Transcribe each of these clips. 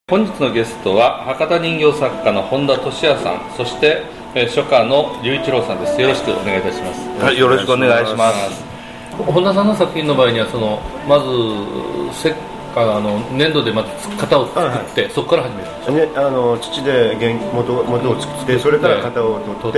本日のゲストは博多人形作家の本田俊也さん、そして書家の龍一郎さんです。よろしくお願いいたします。 はい、よろしくお願いします。 本田さんの作品の場合にはまず粘土でまず型を作って、そこから始めるんですね、土で元を作って、それから型を取って、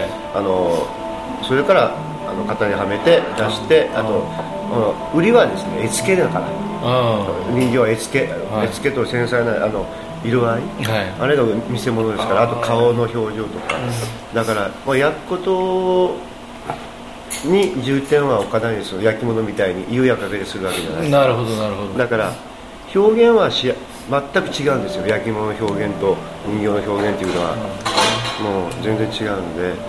それから型にはめて出して、あと売りはですね、絵付けだから。人形は絵付けと繊細な色合い、あれが見せ物ですから、あと顔の表情とか、だから焼くことに重点は置かないですよ。焼き物みたいに釉やかけでするわけじゃない。 なるほどなるほど。 だから表現は全く違うんですよ。焼き物の表現と人形の表現というのはもう全然違う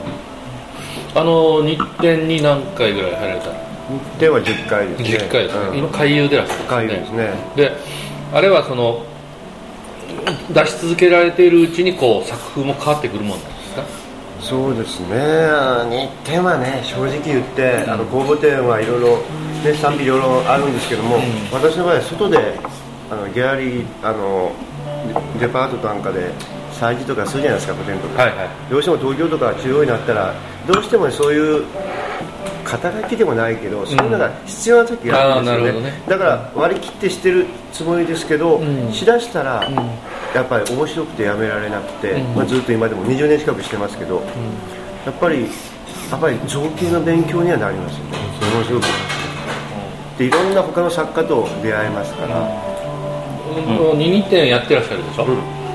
ので。 日展に何回ぐらい入られたの？ 日展は10回ですね。 10回ですね、今回遊でらっしゃるんですね。 回遊ですね。 であれは出し続けられているうちに作風も変わってくるもんなんですか？ そうですね。日展はね、正直言って、公募展はいろいろ、ね、賛否両論あるんですけども、私の場合は外でギャラリーデパートなんかで催事とかするじゃないですか、個展とか、どうしても東京とか中央になったらどうしてもそういう肩書きでもないけど、そういうのが必要な時があるんですよね。だから割り切ってしてるつもりですけど、しだしたらやっぱり面白くてやめられなくて、ずっと今でも20年近くしてますけど、やっぱり造形の勉強にはなりますよね。ものすごくでいろんな他の作家と出会えますから。 2点やってらっしゃるでしょ。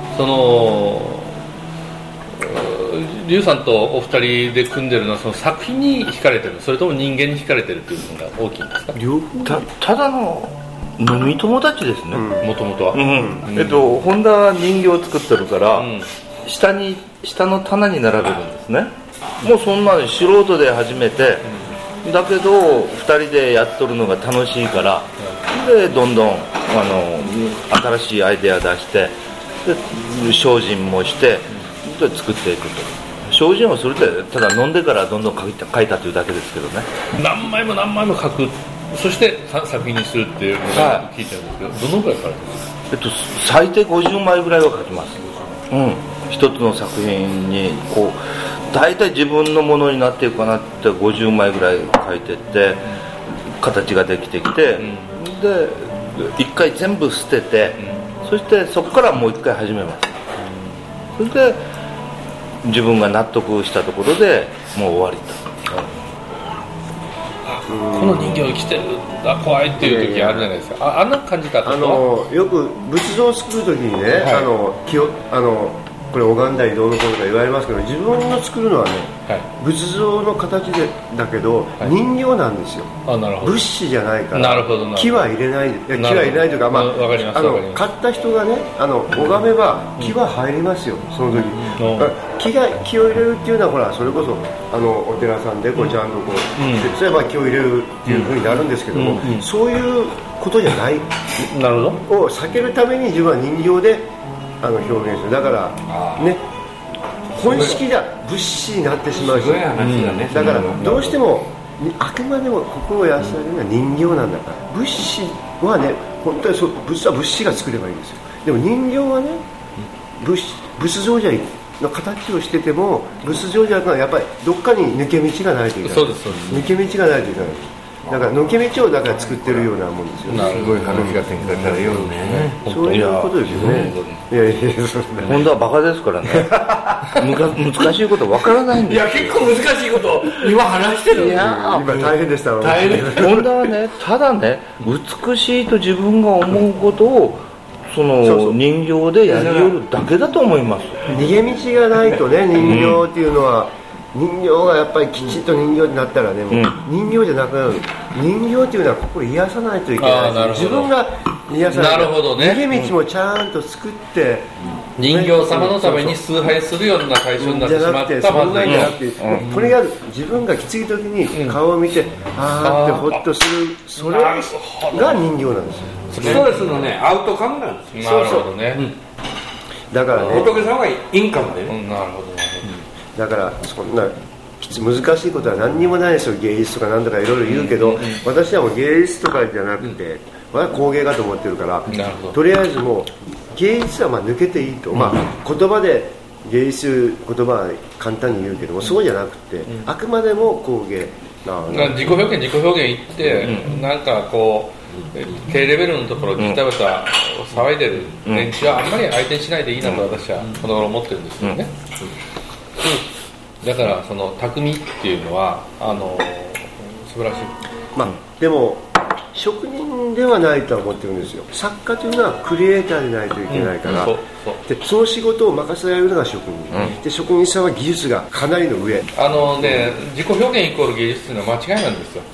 龍さんとお二人で組んでるのは作品に惹かれてる、それとも人間に惹かれてるというのが大きいんですか？ 両方。ただの飲み友達ですね、 もともとは。 本田は人形を作ってるから、下の棚に並べるんですね。もうそんな素人で始めて、だけど2人でやっとるのが楽しいから、でどんどん新しいアイデア出して、で精進もしてで作っていくと。精進をするってただ飲んでからどんどん書いたというだけですけどね。 何枚も何枚も書く、そして作品にするっていうのを聞いてるんですけど、どのくらい書かれてるんですか？ 最低50枚ぐらいは書きます。一つの作品に大体自分のものになっていくかなって50枚ぐらい書いてって、形ができてきて、で一回全部捨てて、そしてそこからもう一回始めます。それで自分が納得したところでもう終わりと。 この人形生きてる怖いっていう時あるじゃないですか。あんな感じだったと。 よく仏像を作る時にね、これ拝んだりどうのこうのとか言われますけど、自分の作るのはね、仏像の形だけど、人形なんですよ。物資じゃないから。木は入れない。木は入れないというか、買った人がね、拝めば木は入りますよ、その時。木を入れるっていうのは、ほら、それこそお寺さんでちゃんとそれは木を入れるっていう風になるんですけども、そういうことじゃない。を避けるために自分は人形で表現する。だからね、本式じゃ物資になってしまうし、だからどうしてもあくまでも心を安らげるのは人形なんだから、物資はね、本当に物資が作ればいいんですよ。でも人形はね、仏像じゃの形をしてても、仏像じゃやっぱりどっかに抜け道がないといけない。抜け道がないといけない。だから抜け道を作ってるようなもんですよね。 すごい話が展開されるよね。 そういうことですよね。 本当はバカですからね。難しいことわからないんですよ。 結構難しいこと今話してる。 今大変でした。 本当はね、ただね、美しいと自分が思うことを人形でやりよるだけだと思います。 逃げ道がないとね、人形っていうのは。人形がやっぱりきちっと人形になったらね、もう人形じゃなくなる。人形っていうのは心癒さないといけない。自分が癒さない。逃げ道もちゃんと作って、 人形様のために崇拝するような対象になってしまったまずいなって、 これが自分がきつい時に顔を見て、あーってホッとする、それが人形なんですよ。 ストレスのね、アウトカムなんですよ。 なるほどね。 だからね、 仏さんはインカムでね。 なるほど。 だからそんな難しいことは何にもないですよ。芸術とか何とかいろいろ言うけど、私はもう芸術とかじゃなくて、工芸かと思ってるから、とりあえずもう芸術はまあ抜けていいと、まあ、言葉で芸術言葉は簡単に言うけども、そうじゃなくて、あくまでも工芸自己表現言って、なんかこう低レベルのところギタバタ騒いでる連中はあんまり相手にしないでいいなと私はこの頃思ってるんですよね、だからその匠っていうのは素晴らしい。 まあでも職人ではないとは思ってるんですよ。作家というのはクリエイターでないといけないから、でその仕事を任せられるのが職人、で職人さんは技術がかなりの上。 自己表現イコール芸術というのは間違いなんですよ、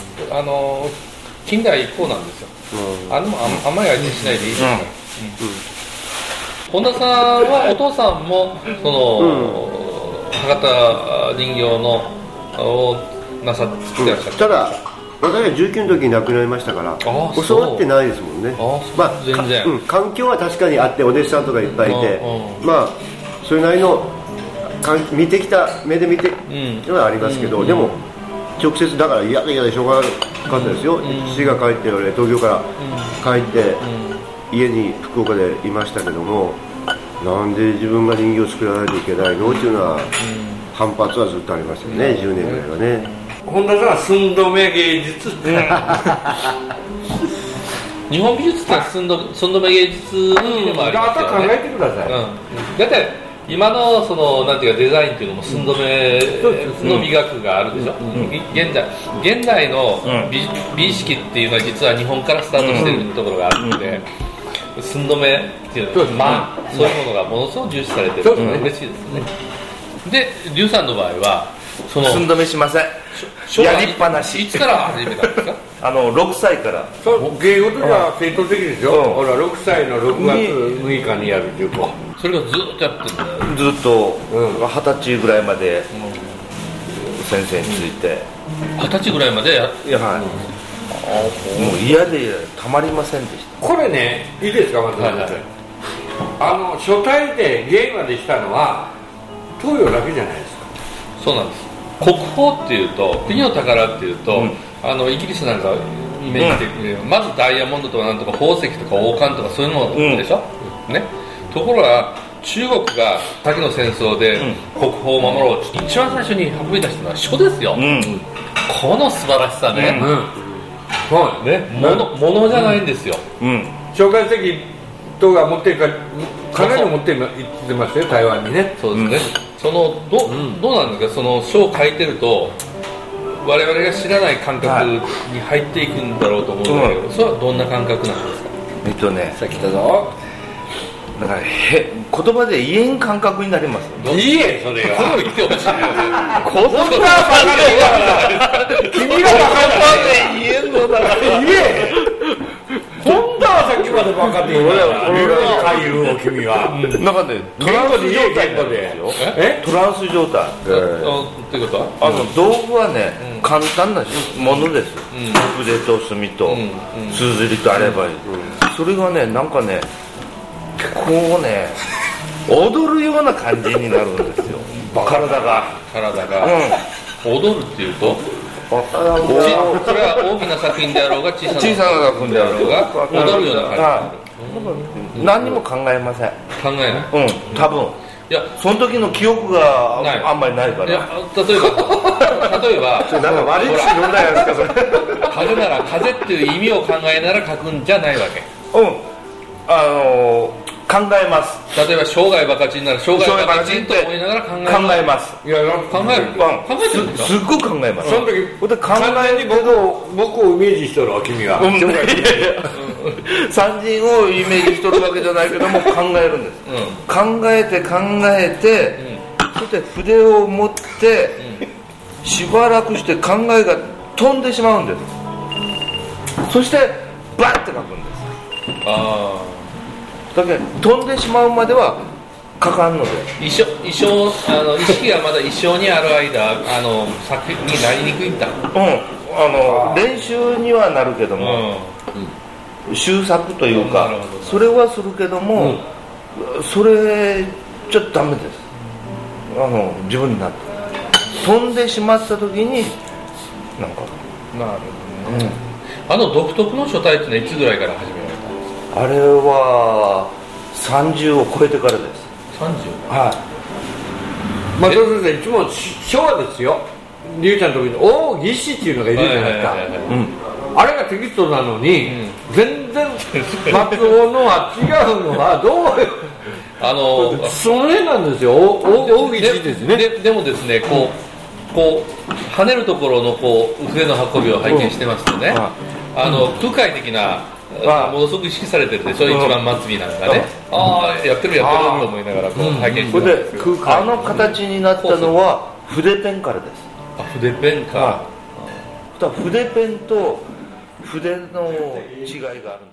近代以降なんですよ、あんまり相手にしないでいいですから、本田さんはお父さんもその、博多人形のを作ってらっしゃる、 ただ私が19の時に亡くなりましたから教わってないですもんね。まあ全然、 環境は確かにあってお弟子さんとかいっぱいいて、まあそれなりの見てきた目で見てのはありますけど、でも直接だから嫌でしょうがなかったですよ。父が帰って俺東京から帰って、家に福岡でいましたけども、なんで自分が人形を作らないといけないのっていうのは、反発はずっとありましたよね、10年ぐらいはね。 本田さんは寸止め芸術って日本美術って寸止め芸術でもありますよね。 考えてください、 だって今のそのなんていうかデザインっていうのも寸止めの美学があるでしょ、現代の美意識っていうのは実は日本からスタートしてるところがあるので、寸止めっていうのはまあそういうものがものすごく重視されてるので嬉しいですね。で劉さんの場合はその寸止めしません。やりっぱなし。 いつから始めたんですか ？6歳から。 芸事が正統的ですよ、ほら6歳の6月6日にやるっていうか、 それがずっとやってるんだ。 ずっと20歳ぐらいまで先生について、 20歳ぐらいまでやもう嫌でたまりませんでした。 これね、いいですか、まず、初対で芸までしたのは東洋だけじゃないですか。 そうなんです。国宝っていうと、国の宝っていうと、イギリスなんかイメージ的に、まずダイヤモンドとかなんとか宝石とか王冠とかそういうものでしょ、ね。ところが中国が先の戦争で国宝を守ろう、一番最初に運び出したのは書ですよ、この素晴らしさね、物じゃないんですよ、 蒋介石とが持ってるかなり持っていってましたよ、台湾にね。 そうですね、そのどうなんですか、その書を書いてると我々が知らない感覚に入っていくんだろうと思うんだけど、それはどんな感覚なんですか？ さっき来たぞ。だから言葉で言えん感覚になります。 いいえ、それが言ってほしいよね。 言葉で君がバカで言えんのだから言え。本田はさっきまで分かっているから回遊を君はなんかね、トランス状態なんですよ。トランス状態っていうことは道具はね、簡単なものです。筆と墨とすずりとあればいい。それがね、なんかね、こうね、踊るような感じになるんですよ、体が、 踊るっていうと、それは大きな作品であろうが小さな作品であろうが踊るような感じ。何にも考えません。 考えない。 多分。いや、その時の記憶があんまりないから。 例えばなんか悪い口飲んだやつかそれ。 風なら風っていう意味を考えながら書くんじゃないわけ。 考えます。 例えば生涯バカチンなら生涯バカチンと思いながら考えます。 いや、 考えるんですか？ すっごく考えます。 その時考えに僕をイメージしとるわ、君は。 三人をイメージしとるわけじゃないけども考えるんです。考えて、そして筆を持ってしばらくして考えが飛んでしまうんです。そしてバッて書くんです。だけど飛んでしまうまではかかんので、 意識がまだ一生にある間作品になりにくいんだ。 練習にはなるけども、修作というか、それはするけども、それちょっとダメです。自分になって飛んでしまった時になんか独特の書体ってのはいつぐらいから始められたんですか？ あれは 30を超えてからです。 30？ はい。松尾先生、いつも昭和ですよ、龍ちゃんの時に大義士っていうのがいるじゃないですか、あれがテキストなのに、全然松尾のは違うのはどうその辺なんですよ、大義士ですね。 でもですね、こう跳ねるところの笛の運びを拝見してますとね、空海的なものすごく意識されてるでしょ、一番末尾なんかね、ああやってると思いながら拝見してるんですけど、 あの形になったのは筆ペンからです。 筆ペンか。 筆ペンと筆の違いがあるんです。